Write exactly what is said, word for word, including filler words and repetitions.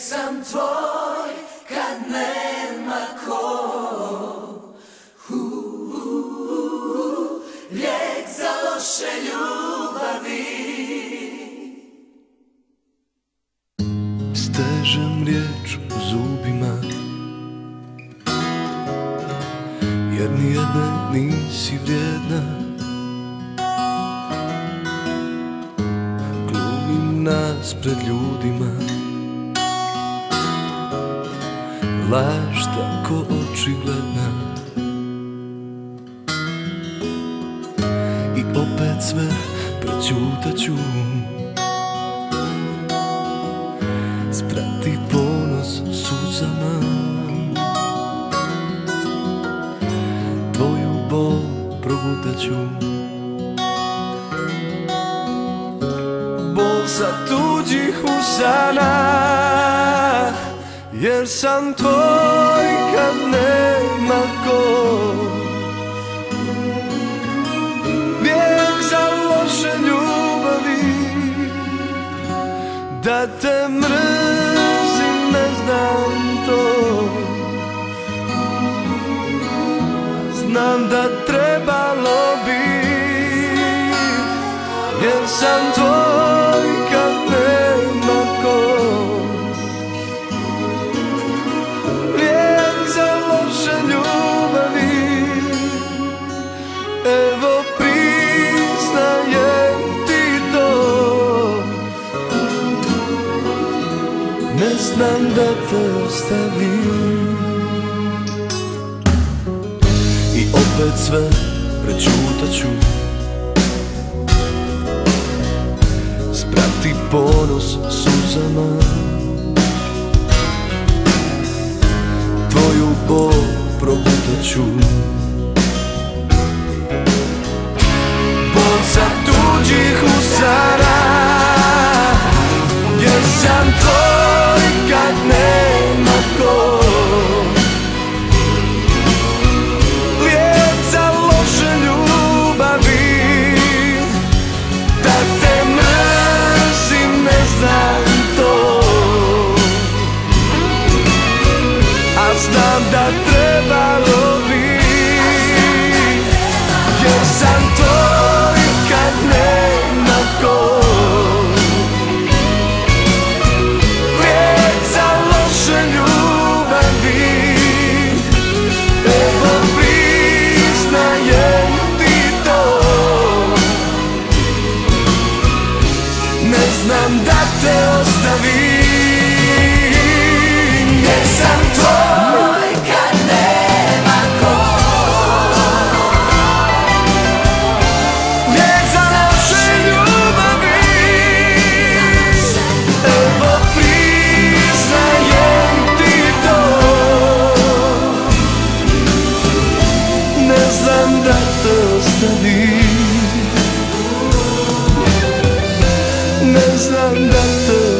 sam tvoj kad nema ko. uh, uh, uh, Lijek za loše ljubavi. Stežem riječ u zubima, jer nijedne nisi vrijedna. Glumim nas pred ljudima, laž tako očigledna. I opet sve prećutaću, sprati ponos suzama. Tvoju bol progutaću, bol sa tuđih usana, jer sam tvoj kad nema ko. Lijek za loše ljubavi, da te mrzim ne znam to. Znam da trebalo bi, jer sam tvoj kad nema ko. Lijek za loše ljubavi, evo priznajem ti to. Ne znam da te ostavim, i opet sve prećutaću, sprati ponos suzama. Tvoju bol progutaću, bol sa tuđih usana, jer sam tvoj kad nema ko. Lijek za loše ljubavi, da te mrzim ne znam to. A znam da trebalo bi, jer sam tvoj kad nema ko. Lijek za loše ljubavi, evo priznajem ti to. Ne znam da te ostavim, jer sam tvoj kad nema ko. Lijek za loše ljubavi, evo priznajem ti to. Ne znam da te ostavim, ne znam da te